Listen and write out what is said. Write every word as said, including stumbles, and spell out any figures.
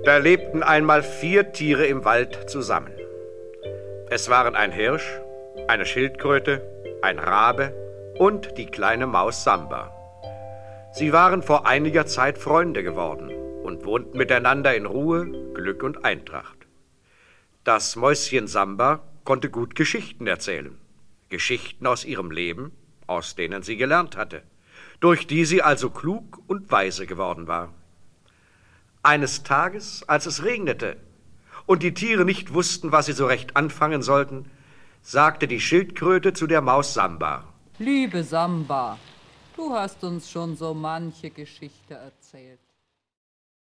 Da lebten einmal vier Tiere im Wald zusammen. Es waren ein Hirsch, eine Schildkröte, ein Rabe und die kleine Maus Samba. Sie waren vor einiger Zeit Freunde geworden und wohnten miteinander in Ruhe, Glück und Eintracht. Das Mäuschen Samba konnte gut Geschichten erzählen. Geschichten aus ihrem Leben, aus denen sie gelernt hatte, durch die sie also klug und weise geworden war. Eines Tages, als es regnete und die Tiere nicht wussten, was sie so recht anfangen sollten, sagte die Schildkröte zu der Maus Samba: Liebe Samba, du hast uns schon so manche Geschichte erzählt.